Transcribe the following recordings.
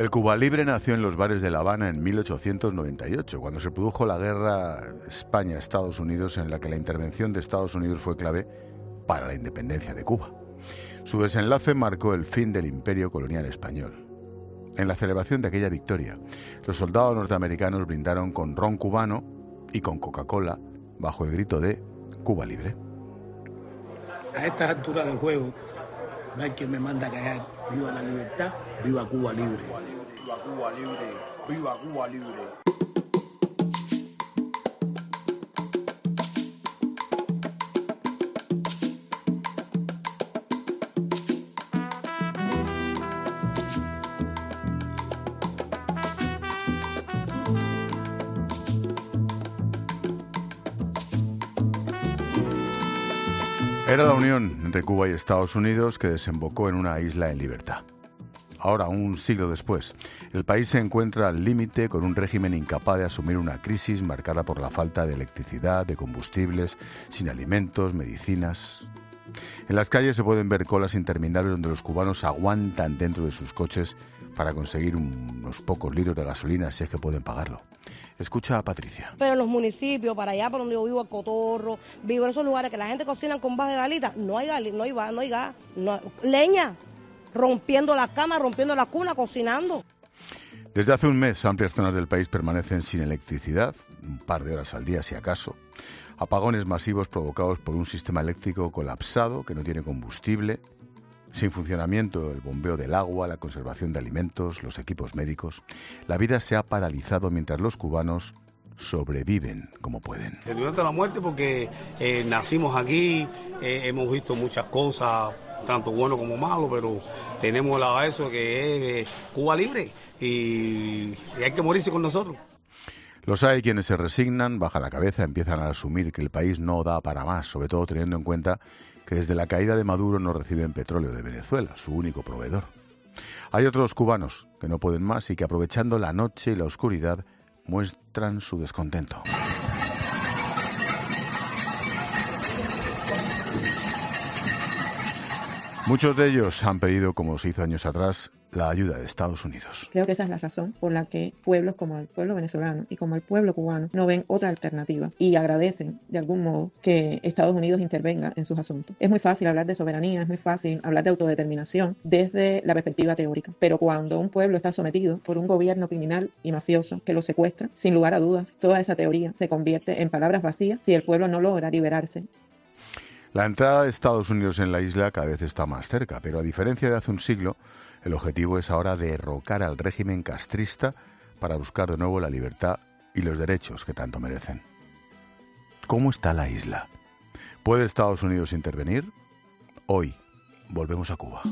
El Cuba Libre nació en los bares de La Habana en 1898, cuando se produjo la guerra España-Estados Unidos, en la que la intervención de Estados Unidos fue clave para la independencia de Cuba. Su desenlace marcó el fin del imperio colonial español. En la celebración de aquella victoria, los soldados norteamericanos brindaron con ron cubano y con Coca-Cola bajo el grito de Cuba Libre. A estas alturas del juego, no hay quien me manda a callar. Viva la libertad, viva Cuba Libre. Viva Cuba Libre, viva Cuba Libre. Era la unión entre Cuba y Estados Unidos que desembocó en una isla en libertad. Ahora, un siglo después, el país se encuentra al límite con un régimen incapaz de asumir una crisis marcada por la falta de electricidad, de combustibles, sin alimentos, medicinas. En las calles se pueden ver colas interminables donde los cubanos aguantan dentro de sus coches para conseguir unos pocos litros de gasolina, si es que pueden pagarlo. Escucha a Patricia. Pero en los municipios, para allá por donde yo vivo, el Cotorro, vivo en esos lugares que la gente cocina con gas de galita, no hay gas, leña, rompiendo la cama, rompiendo la cuna, cocinando. Desde hace un mes, amplias zonas del país permanecen sin electricidad, un par de horas al día si acaso. Apagones masivos provocados por un sistema eléctrico colapsado que no tiene combustible, sin funcionamiento el bombeo del agua, la conservación de alimentos, los equipos médicos. La vida se ha paralizado mientras los cubanos sobreviven como pueden. Te durante la muerte porque nacimos aquí, hemos visto muchas cosas, tanto bueno como malo, pero tenemos eso que es Cuba Libre y hay que morirse con nosotros. Los hay quienes se resignan, bajan la cabeza, empiezan a asumir que el país no da para más, sobre todo teniendo en cuenta que desde la caída de Maduro no reciben petróleo de Venezuela, su único proveedor. Hay otros cubanos que no pueden más y que, aprovechando la noche y la oscuridad, muestran su descontento. Muchos de ellos han pedido, como se hizo años atrás, la ayuda de Estados Unidos. Creo que esa es la razón por la que pueblos como el pueblo venezolano y como el pueblo cubano no ven otra alternativa y agradecen de algún modo que Estados Unidos intervenga en sus asuntos. Es muy fácil hablar de soberanía, es muy fácil hablar de autodeterminación desde la perspectiva teórica, pero cuando un pueblo está sometido por un gobierno criminal y mafioso que lo secuestra, sin lugar a dudas, toda esa teoría se convierte en palabras vacías si el pueblo no logra liberarse. La entrada de Estados Unidos en la isla cada vez está más cerca, pero a diferencia de hace un siglo, el objetivo es ahora derrocar al régimen castrista para buscar de nuevo la libertad y los derechos que tanto merecen. ¿Cómo está la isla? ¿Puede Estados Unidos intervenir? Hoy volvemos a Cuba.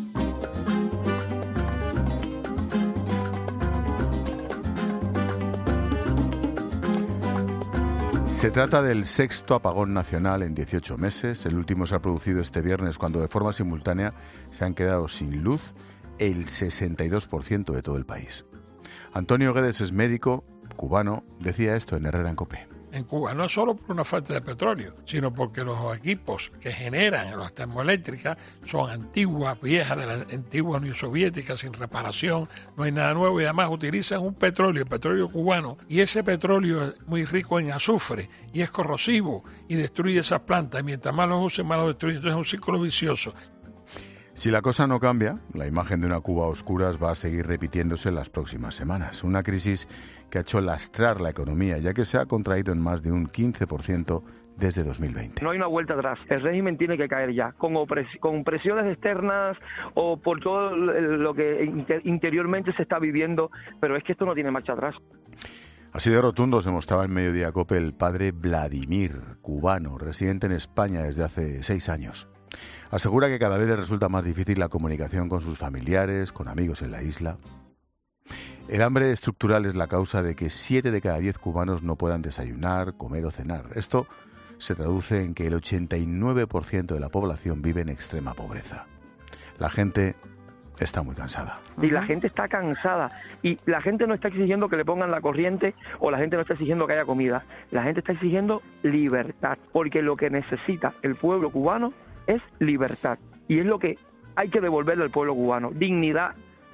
Se trata del sexto apagón nacional en 18 meses. El último se ha producido este viernes, cuando de forma simultánea se han quedado sin luz el 62% de todo el país. Antonio Guedes es médico cubano, decía esto en Herrera en COPE. En Cuba, no solo por una falta de petróleo, sino porque los equipos que generan las termoeléctricas son antiguas, viejas, de la antigua Unión Soviética, sin reparación, no hay nada nuevo y además utilizan un petróleo, el petróleo cubano, y ese petróleo es muy rico en azufre y es corrosivo y destruye esas plantas, y mientras más los usen, más los destruyen, entonces es un círculo vicioso. Si la cosa no cambia, la imagen de una Cuba a oscuras va a seguir repitiéndose en las próximas semanas. Una crisis que ha hecho lastrar la economía, ya que se ha contraído en más de un 15% desde 2020. No hay una vuelta atrás. El régimen tiene que caer ya, con presiones externas o por todo lo que interiormente se está viviendo, pero es que esto no tiene marcha atrás. Así de rotundo se mostraba en Mediodía COPE el padre Vladimir, cubano, residente en España desde hace 6 años. Asegura que cada vez le resulta más difícil la comunicación con sus familiares, con amigos en la isla. El hambre estructural es la causa de que 7 de cada 10 cubanos no puedan desayunar, comer o cenar. Esto se traduce en que el 89% de la población vive en extrema pobreza. La gente está muy cansada. Y la gente está cansada. Y la gente no está exigiendo que le pongan la corriente o la gente no está exigiendo que haya comida. La gente está exigiendo libertad. Porque lo que necesita el pueblo cubano es libertad. Y es lo que hay que devolverle al pueblo cubano. Dignidad,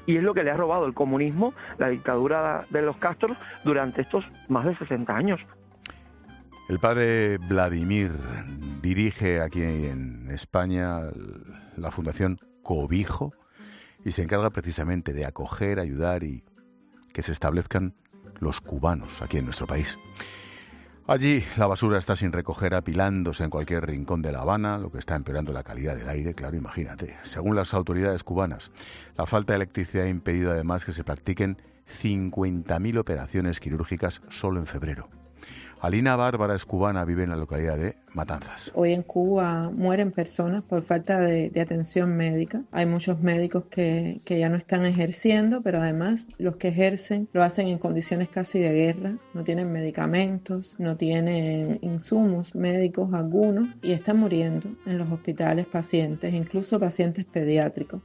Y es lo que le ha robado el comunismo, la dictadura de los Castro, durante estos más de 60 años. El padre Vladimir dirige aquí en España la Fundación Cobijo y se encarga precisamente de acoger, ayudar y que se establezcan los cubanos aquí en nuestro país. Allí la basura está sin recoger, apilándose en cualquier rincón de La Habana, lo que está empeorando la calidad del aire, claro, imagínate. Según las autoridades cubanas, la falta de electricidad ha impedido además que se practiquen 50.000 operaciones quirúrgicas solo en febrero. Alina Bárbara es cubana, vive en la localidad de Matanzas. Hoy en Cuba mueren personas por falta de atención médica. Hay muchos médicos que ya no están ejerciendo, pero además los que ejercen lo hacen en condiciones casi de guerra. No tienen medicamentos, no tienen insumos médicos algunos y están muriendo en los hospitales pacientes, incluso pacientes pediátricos.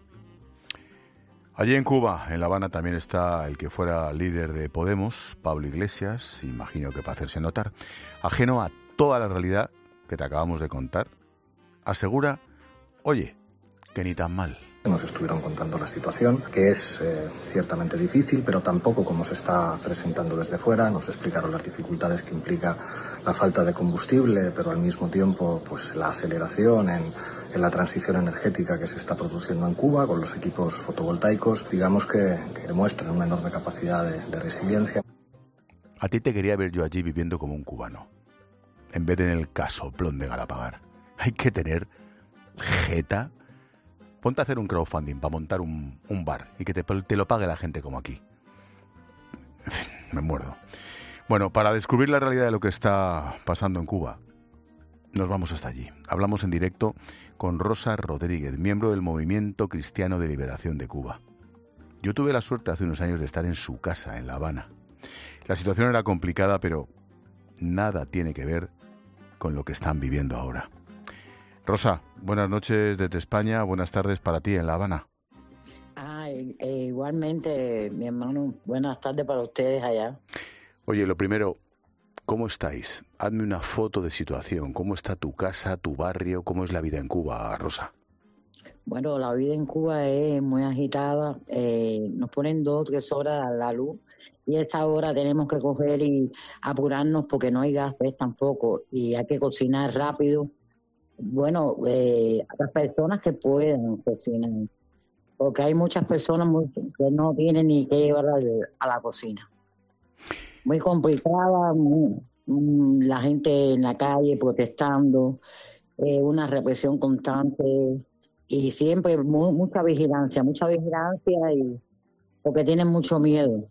Allí en Cuba, en La Habana, también está el que fuera líder de Podemos, Pablo Iglesias, imagino que para hacerse notar, ajeno a toda la realidad que te acabamos de contar, asegura, oye, que ni tan mal. Nos estuvieron contando la situación, que es ciertamente difícil, pero tampoco como se está presentando desde fuera. Nos explicaron las dificultades que implica la falta de combustible, pero al mismo tiempo pues la aceleración en la transición energética que se está produciendo en Cuba con los equipos fotovoltaicos, digamos que demuestran una enorme capacidad de resiliencia. A ti te quería ver yo allí viviendo como un cubano, en vez de en el casoplón de Galapagar. Hay que tener jeta. Ponte a hacer un crowdfunding para montar un bar y que te lo pague la gente como aquí. En fin, me muerdo. Bueno, para descubrir la realidad de lo que está pasando en Cuba, nos vamos hasta allí. Hablamos en directo con Rosa Rodríguez, miembro del Movimiento Cristiano de Liberación de Cuba. Yo tuve la suerte hace unos años de estar en su casa, en La Habana. La situación era complicada, pero nada tiene que ver con lo que están viviendo ahora. Rosa, buenas noches desde España, buenas tardes para ti en La Habana. Igualmente, mi hermano, buenas tardes para ustedes allá. Oye, lo primero, ¿cómo estáis? Hazme una foto de situación, ¿cómo está tu casa, tu barrio, cómo es la vida en Cuba, Rosa? Bueno, la vida en Cuba es muy agitada, nos ponen 2 o 3 horas a la luz y esa hora tenemos que coger y apurarnos porque no hay gas, ¿ves? Tampoco, y hay que cocinar rápido. Bueno, las personas que pueden cocinar, porque hay muchas personas que no tienen ni que llevar a la cocina. Muy complicada, la gente en la calle protestando, una represión constante y siempre mucha vigilancia y porque tienen mucho miedo.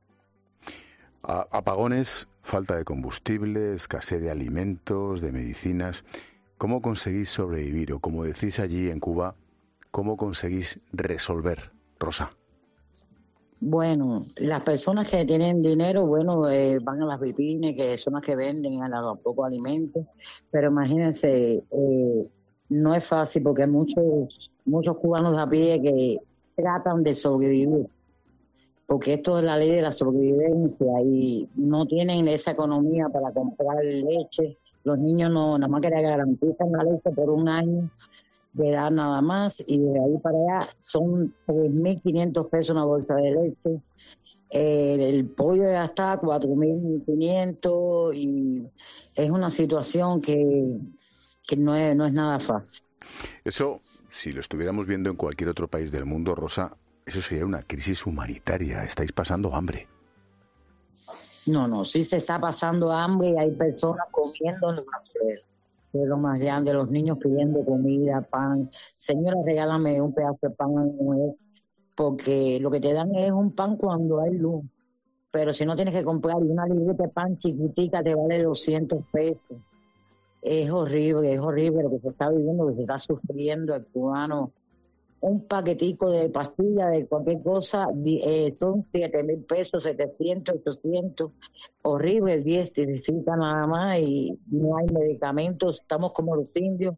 Apagones, falta de combustible, escasez de alimentos, de medicinas. ¿Cómo conseguís sobrevivir? O como decís allí en Cuba, ¿cómo conseguís resolver, Rosa? Bueno, las personas que tienen dinero, bueno, van a las vipines, que son las que venden a los pocos alimentos, pero imagínense, no es fácil porque hay muchos cubanos a pie que tratan de sobrevivir, porque esto es la ley de la sobrevivencia y no tienen esa economía para comprar leche. Los niños no, nada más que le garantizan la leche por 1 año de edad nada más, y de ahí para allá son 3.500 pesos una bolsa de leche. El pollo ya está 4.500 y es una situación que no es nada fácil. Eso, si lo estuviéramos viendo en cualquier otro país del mundo, Rosa, eso sería una crisis humanitaria. Estáis pasando hambre. No, sí se está pasando hambre y hay personas comiendo en los basureros. De lo más grande, los niños pidiendo comida, pan. Señora, regálame un pedazo de pan, porque lo que te dan es un pan cuando hay luz. Pero si no tienes que comprar una libreta de pan chiquitica, te vale 200 pesos. Es horrible lo que se está viviendo, que se está sufriendo el cubano. Un paquetico de pastillas, de cualquier cosa, son 7.000 pesos, 700, 800. Horrible, 10 te necesitan nada más y no hay medicamentos. Estamos como los indios,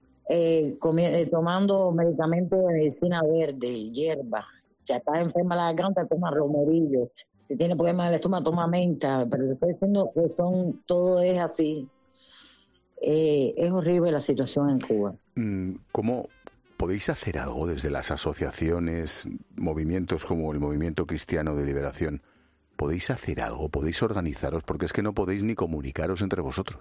tomando medicamentos de medicina verde, hierba. Si estás enferma la garganta, toma romerillo. Si tienes problemas del estómago, toma menta. Pero te estoy diciendo que todo es así. Es horrible la situación en Cuba. ¿Cómo ¿Podéis hacer algo desde las asociaciones, movimientos como el Movimiento Cristiano de Liberación? ¿Podéis hacer algo? ¿Podéis organizaros? Porque es que no podéis ni comunicaros entre vosotros.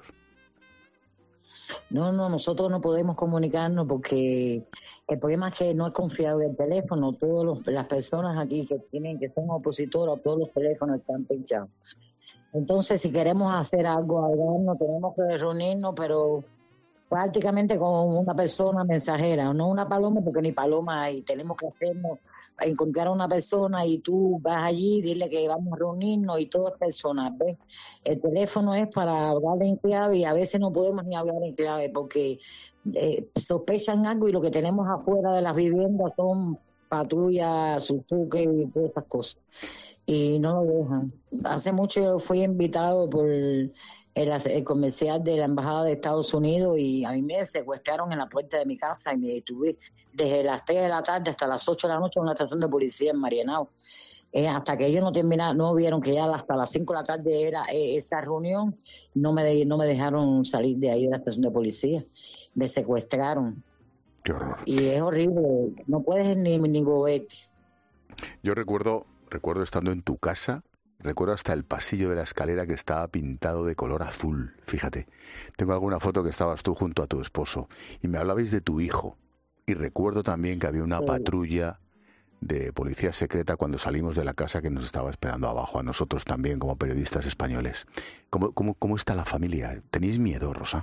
No, nosotros no podemos comunicarnos porque el problema es que no es confiable el teléfono. Las personas aquí que son opositoras, todos los teléfonos están pinchados. Entonces, si queremos hacer algo, no tenemos que reunirnos, pero prácticamente con una persona mensajera, no una paloma, porque ni paloma hay. Tenemos que encontrar a una persona y tú vas allí, dile que vamos a reunirnos y todo es personal, ¿ves? El teléfono es para hablar en clave y a veces no podemos ni hablar en clave porque sospechan algo y lo que tenemos afuera de las viviendas son patrullas, Suzuki y todas esas cosas. Y no lo dejan. Hace mucho yo fui invitado por el comercial de la Embajada de Estados Unidos y a mí me secuestraron en la puerta de mi casa y me detuve desde las 3 de la tarde hasta las 8 de la noche en una estación de policía en Marianao. Hasta que ellos no vieron que ya hasta las 5 de la tarde era esa reunión, no me dejaron salir de ahí de la estación de policía. Me secuestraron. Qué horror. Y es horrible, no puedes ni moverte. Yo recuerdo estando en tu casa, recuerdo hasta el pasillo de la escalera que estaba pintado de color azul. Fíjate, tengo alguna foto que estabas tú junto a tu esposo y me hablabais de tu hijo. Y recuerdo también que había una patrulla de policía secreta cuando salimos de la casa que nos estaba esperando abajo, a nosotros también como periodistas españoles. ¿Cómo está la familia? ¿Tenéis miedo, Rosa?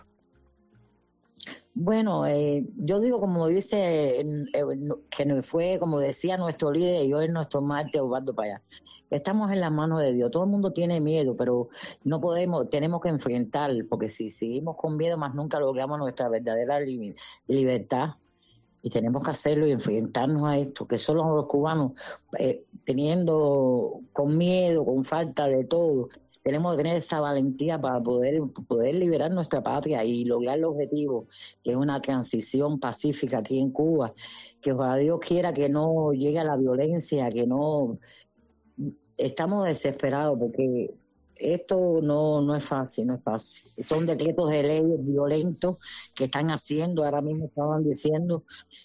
Bueno, yo digo como dice, que fue como decía nuestro líder y hoy nuestro mártir Osvaldo Payá. Estamos en las manos de Dios. Todo el mundo tiene miedo, pero tenemos que enfrentar, porque si seguimos con miedo más nunca logramos nuestra verdadera libertad. Y tenemos que hacerlo y enfrentarnos a esto, que solo los cubanos, teniendo con miedo, con falta de todo, tenemos que tener esa valentía para poder liberar nuestra patria y lograr el objetivo, que es una transición pacífica aquí en Cuba, que ojalá Dios quiera que no llegue a la violencia, que no... Estamos desesperados porque esto no es fácil, Son decretos de leyes violentos que están haciendo, ahora mismo estaban diciendo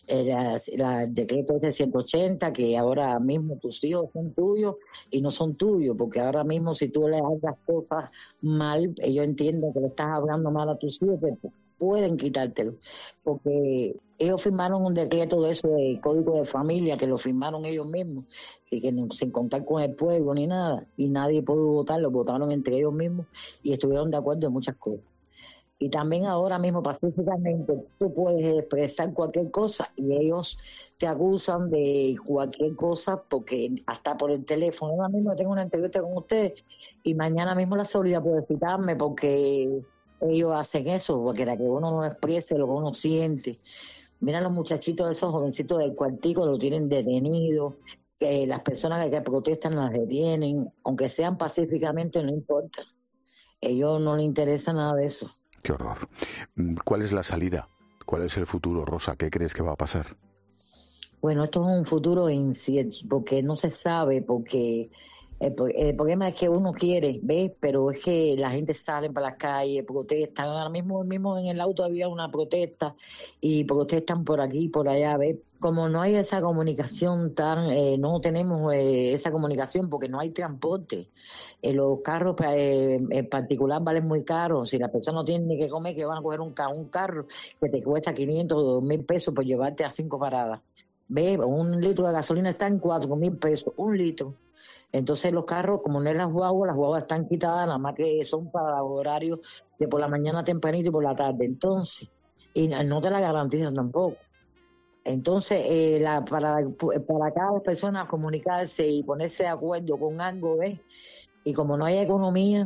el decreto ese 180, que ahora mismo tus hijos son tuyos y no son tuyos, porque ahora mismo si tú le hagas cosas mal, ellos entienden que le estás hablando mal a tus hijos, pero pueden quitártelo, porque ellos firmaron un decreto de eso, de código de familia, que lo firmaron ellos mismos, así que sin contar con el pueblo ni nada, y nadie pudo votar, lo votaron entre ellos mismos y estuvieron de acuerdo en muchas cosas. Y también ahora mismo pacíficamente tú puedes expresar cualquier cosa y ellos te acusan de cualquier cosa porque hasta por el teléfono. Ahora mismo tengo una entrevista con ustedes y mañana mismo la seguridad puede citarme porque ellos hacen eso, porque para que uno no exprese lo que uno siente. Mira los muchachitos, esos jovencitos del cuartico lo tienen detenido, que las personas que protestan las detienen, aunque sean pacíficamente, no importa. Ellos no les interesa nada de eso. Qué horror. ¿Cuál es la salida? ¿Cuál es el futuro, Rosa? ¿Qué crees que va a pasar? Bueno, esto es un futuro incierto, porque no se sabe, porque el problema es que uno quiere, ¿ves? Pero es que la gente sale para las calles, protestan. Ahora mismo en el auto había una protesta y protestan por aquí y por allá, ¿ves? Como no hay esa comunicación no tenemos esa comunicación porque no hay transporte. Los carros en particular valen muy caros. Si la persona no tiene ni que comer, que van a coger un carro que te cuesta 500 o 2,000 pesos por llevarte a 5 paradas. ¿Ves? Un litro de gasolina está en 4,000 pesos, un litro. Entonces los carros, como no es las guaguas están quitadas, nada más que son para horarios de por la mañana tempranito y por la tarde. Entonces, y no te la garantizan tampoco. Entonces, para cada persona comunicarse y ponerse de acuerdo con algo, ¿ves? Y como no hay economía,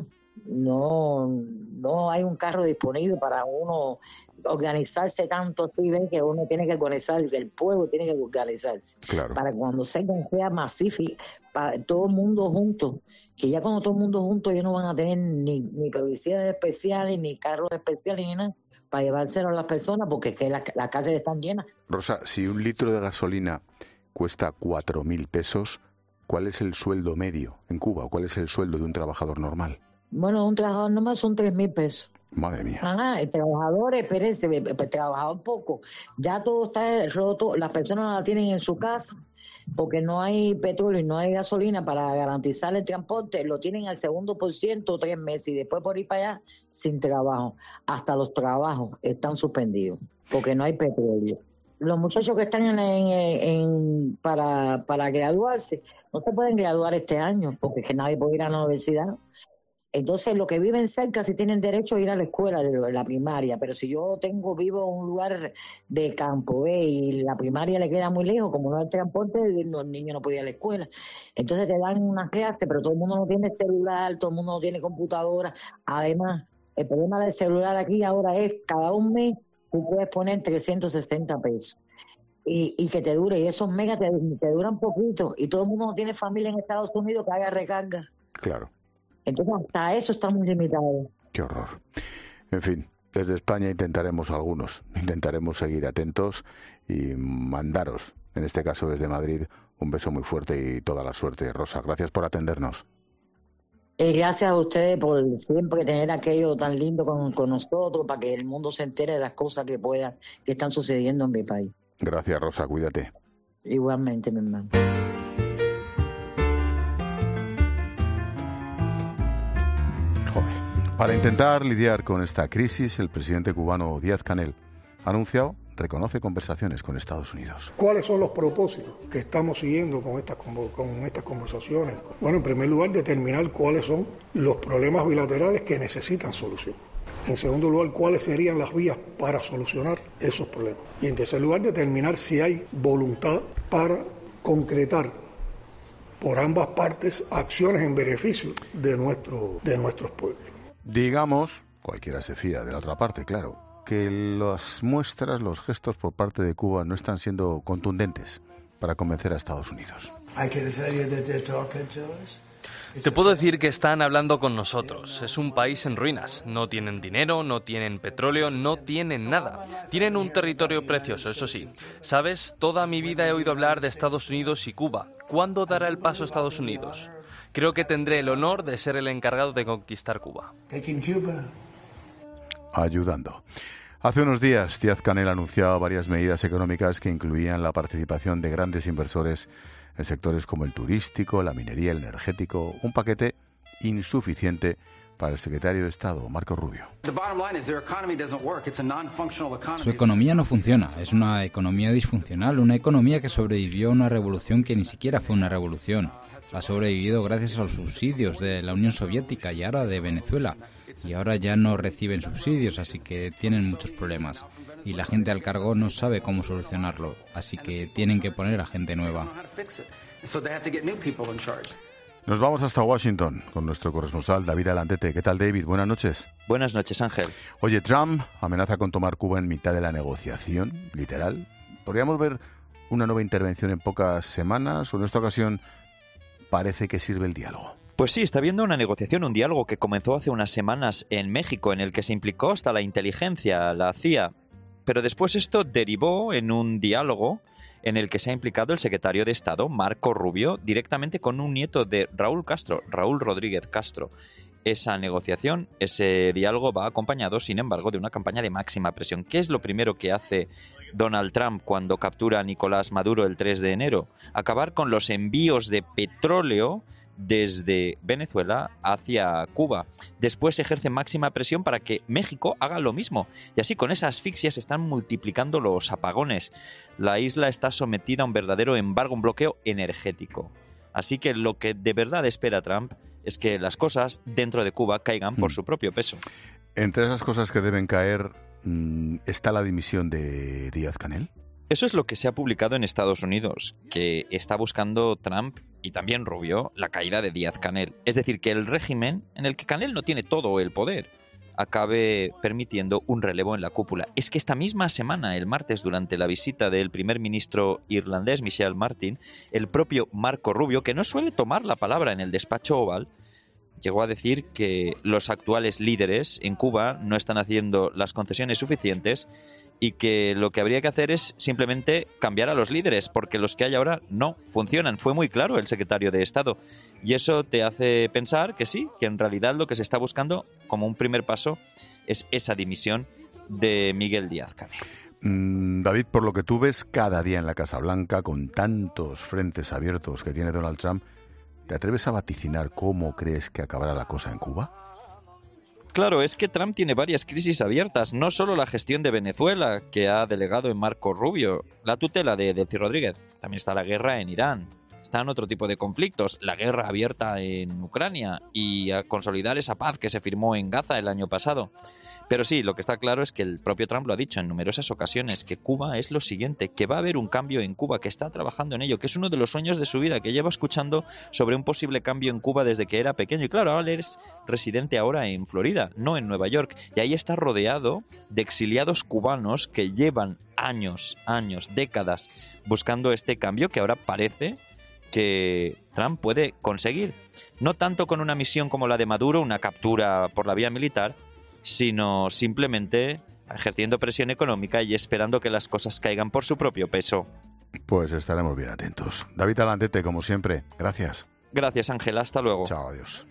no hay un carro disponible para uno organizarse tanto así, ¿ves? Que uno tiene que organizarse, que el pueblo tiene que organizarse. Claro. Para cuando sea masivo, para todo el mundo junto, que ya cuando todo el mundo junto ellos no van a tener ni policías especiales, ni carros especiales, ni nada, para llevárselo a las personas, porque es que las calles están llenas. Rosa, si un litro de gasolina cuesta 4,000 pesos, ¿cuál es el sueldo medio en Cuba? ¿Cuál es el sueldo de un trabajador normal? Bueno, un trabajador normal son 3,000 pesos. Madre mía. Trabajadores, espérense, trabajador poco. Ya todo está roto, las personas no la tienen en su casa porque no hay petróleo y no hay gasolina para garantizar el transporte. Lo tienen al 2%, 3 meses, y después por ir para allá sin trabajo. Hasta los trabajos están suspendidos porque no hay petróleo. Los muchachos que están para graduarse no se pueden graduar este año porque es que nadie puede ir a la universidad. Entonces, los que viven cerca sí tienen derecho a ir a la escuela, de la primaria, pero si yo vivo en un lugar de campo, y la primaria le queda muy lejos, como no hay transporte, los niños no pueden ir a la escuela. Entonces te dan unas clases, pero todo el mundo no tiene celular, todo el mundo no tiene computadora. Además, el problema del celular aquí ahora es, cada un mes tú puedes poner 360 pesos. Y que te dure, y esos megas te duran poquito, y todo el mundo no tiene familia en Estados Unidos que haga recarga. Claro. Entonces, hasta eso estamos limitados. Qué horror. En fin, desde España intentaremos seguir atentos y mandaros, en este caso desde Madrid, un beso muy fuerte y toda la suerte. Rosa, gracias por atendernos. Gracias a ustedes por siempre tener aquello tan lindo con nosotros, para que el mundo se entere de las cosas que están sucediendo en mi país. Gracias, Rosa, cuídate. Igualmente, mi hermano. Para intentar lidiar con esta crisis, el presidente cubano Díaz-Canel ha anunciado, reconoce conversaciones con Estados Unidos. ¿Cuáles son los propósitos que estamos siguiendo con estas conversaciones? Bueno, en primer lugar, determinar cuáles son los problemas bilaterales que necesitan solución. En segundo lugar, cuáles serían las vías para solucionar esos problemas. Y en tercer lugar, determinar si hay voluntad para concretar por ambas partes acciones en beneficio de nuestros pueblos. Digamos, cualquiera se fía de la otra parte, claro, que las muestras, los gestos por parte de Cuba no están siendo contundentes para convencer a Estados Unidos. Te puedo decir que están hablando con nosotros. Es un país en ruinas. No tienen dinero, no tienen petróleo, no tienen nada. Tienen un territorio precioso, eso sí. ¿Sabes? Toda mi vida he oído hablar de Estados Unidos y Cuba. ¿Cuándo dará el paso Estados Unidos? Creo que tendré el honor de ser el encargado de conquistar Cuba. Ayudando. Hace unos días, Díaz-Canel anunciaba varias medidas económicas que incluían la participación de grandes inversores en sectores como el turístico, la minería, el energético, un paquete insuficiente para el secretario de Estado, Marco Rubio. Su economía no funciona, es una economía disfuncional, una economía que sobrevivió a una revolución que ni siquiera fue una revolución. Ha sobrevivido gracias a los subsidios de la Unión Soviética y ahora de Venezuela. Y ahora ya no reciben subsidios, así que tienen muchos problemas. Y la gente al cargo no sabe cómo solucionarlo, así que tienen que poner a gente nueva. Nos vamos hasta Washington con nuestro corresponsal David Alandete. ¿Qué tal, David? Buenas noches. Buenas noches, Ángel. Oye, Trump amenaza con tomar Cuba en mitad de la negociación, literal. ¿Podríamos ver una nueva intervención en pocas semanas o en esta ocasión parece que sirve el diálogo? Pues sí, está habiendo una negociación, un diálogo que comenzó hace unas semanas en México, en el que se implicó hasta la inteligencia, la CIA. Pero después esto derivó en un diálogo en el que se ha implicado el secretario de Estado, Marco Rubio, directamente con un nieto de Raúl Castro, Raúl Rodríguez Castro. Esa negociación, ese diálogo va acompañado, sin embargo, de una campaña de máxima presión. ¿Qué es lo primero que hace Donald Trump cuando captura a Nicolás Maduro el 3 de enero? Acabar con los envíos de petróleo desde Venezuela hacia Cuba. Después ejerce máxima presión para que México haga lo mismo. Y así, con esa asfixia, se están multiplicando los apagones. La isla está sometida a un verdadero embargo, un bloqueo energético. Así que lo que de verdad espera Trump es que las cosas dentro de Cuba caigan por su propio peso. Entre esas cosas que deben caer, ¿está la dimisión de Díaz-Canel? Eso es lo que se ha publicado en Estados Unidos, que está buscando Trump y también Rubio la caída de Díaz-Canel. Es decir, que el régimen, en el que Canel no tiene todo el poder, acabe permitiendo un relevo en la cúpula. Es que esta misma semana, el martes, durante la visita del primer ministro irlandés Michel Martin, el propio Marco Rubio, que no suele tomar la palabra en el despacho oval, llegó a decir que los actuales líderes en Cuba no están haciendo las concesiones suficientes y que lo que habría que hacer es simplemente cambiar a los líderes, porque los que hay ahora no funcionan. Fue muy claro el secretario de Estado. Y eso te hace pensar que sí, que en realidad lo que se está buscando como un primer paso es esa dimisión de Miguel Díaz-Canel. David, por lo que tú ves cada día en la Casa Blanca, con tantos frentes abiertos que tiene Donald Trump, ¿te atreves a vaticinar cómo crees que acabará la cosa en Cuba? Claro, es que Trump tiene varias crisis abiertas, no solo la gestión de Venezuela, que ha delegado en Marco Rubio, la tutela de Delcy Rodríguez, también está la guerra en Irán, están otro tipo de conflictos, la guerra abierta en Ucrania y a consolidar esa paz que se firmó en Gaza el año pasado. Pero sí, lo que está claro es que el propio Trump lo ha dicho en numerosas ocasiones, que Cuba es lo siguiente, que va a haber un cambio en Cuba, que está trabajando en ello, que es uno de los sueños de su vida, que lleva escuchando sobre un posible cambio en Cuba desde que era pequeño. Y claro, ahora es residente ahora en Florida, no en Nueva York. Y ahí está rodeado de exiliados cubanos que llevan años, décadas buscando este cambio que ahora parece que Trump puede conseguir. No tanto con una misión como la de Maduro, una captura por la vía militar, sino simplemente ejerciendo presión económica y esperando que las cosas caigan por su propio peso. Pues estaremos bien atentos. David Alandete, como siempre, gracias. Gracias, Ángel. Hasta luego. Chao, adiós.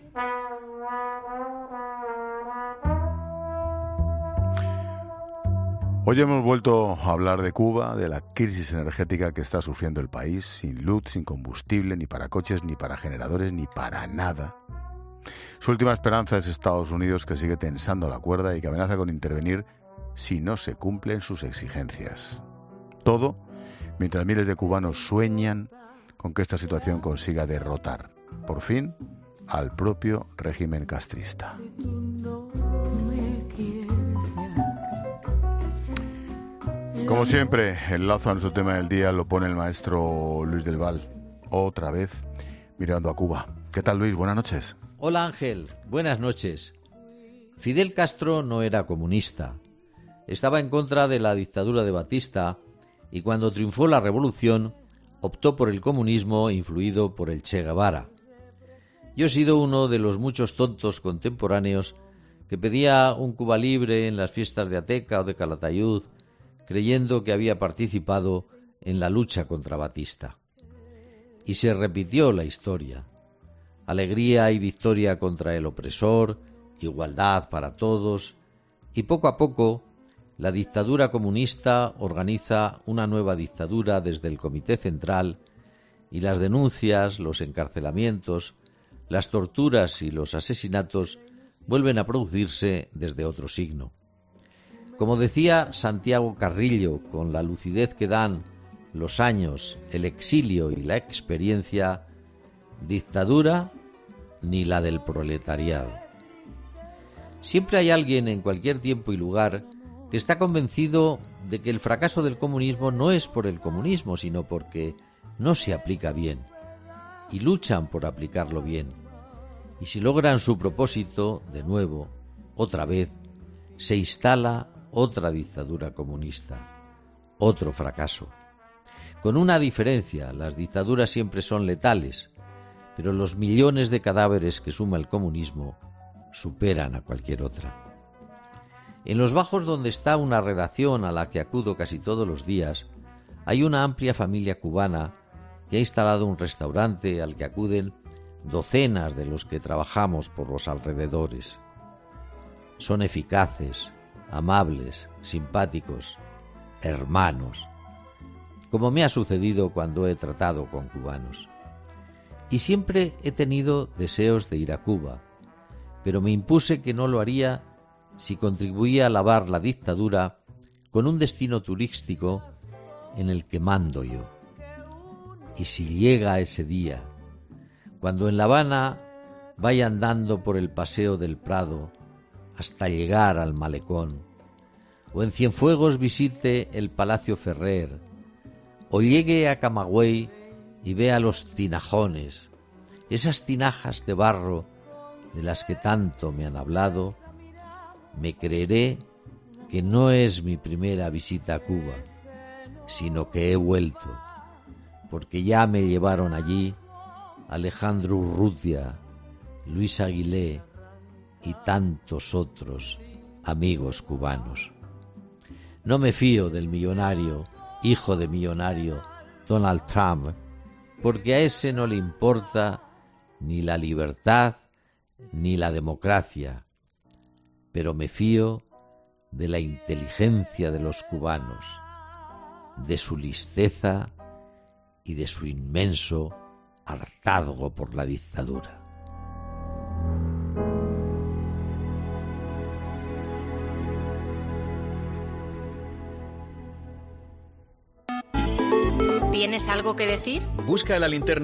Hoy hemos vuelto a hablar de Cuba, de la crisis energética que está sufriendo el país, sin luz, sin combustible, ni para coches, ni para generadores, ni para nada. Su última esperanza es Estados Unidos, que sigue tensando la cuerda y que amenaza con intervenir si no se cumplen sus exigencias. Todo mientras miles de cubanos sueñan con que esta situación consiga derrotar, por fin, al propio régimen castrista. Como siempre, el lazo a nuestro tema del día lo pone el maestro Luis del Val, otra vez mirando a Cuba. ¿Qué tal, Luis? Buenas noches. Hola, Ángel. Buenas noches. Fidel Castro no era comunista. Estaba en contra de la dictadura de Batista y cuando triunfó la revolución optó por el comunismo influido por el Che Guevara. Yo he sido uno de los muchos tontos contemporáneos que pedía un Cuba libre en las fiestas de Ateca o de Calatayud, creyendo que había participado en la lucha contra Batista. Y se repitió la historia. Alegría y victoria contra el opresor, igualdad para todos, y poco a poco la dictadura comunista organiza una nueva dictadura desde el Comité Central y las denuncias, los encarcelamientos, las torturas y los asesinatos vuelven a producirse desde otro signo. Como decía Santiago Carrillo, con la lucidez que dan los años, el exilio y la experiencia, dictadura ni la del proletariado. Siempre hay alguien en cualquier tiempo y lugar que está convencido de que el fracaso del comunismo no es por el comunismo, sino porque no se aplica bien, y luchan por aplicarlo bien. Y si logran su propósito, de nuevo, otra vez, se instala otra dictadura comunista, otro fracaso. Con una diferencia, las dictaduras siempre son letales, pero los millones de cadáveres que suma el comunismo superan a cualquier otra. En los bajos, donde está una redacción a la que acudo casi todos los días, hay una amplia familia cubana que ha instalado un restaurante al que acuden docenas de los que trabajamos por los alrededores. Son eficaces, amables, simpáticos, hermanos, como me ha sucedido cuando he tratado con cubanos. Y siempre he tenido deseos de ir a Cuba, pero me impuse que no lo haría si contribuía a lavar la dictadura con un destino turístico en el que mando yo. Y si llega ese día, cuando en La Habana vaya andando por el Paseo del Prado hasta llegar al Malecón, o en Cienfuegos visite el Palacio Ferrer, o llegue a Camagüey y vea los tinajones, esas tinajas de barro de las que tanto me han hablado, me creeré que no es mi primera visita a Cuba, sino que he vuelto, porque ya me llevaron allí Alejandro Urrutia, Luis Aguilé y tantos otros amigos cubanos. No me fío del millonario, hijo de millonario, Donald Trump, porque a ese no le importa ni la libertad ni la democracia, pero me fío de la inteligencia de los cubanos, de su listeza y de su inmenso hartazgo por la dictadura. ¿Tienes algo que decir? Busca la linterna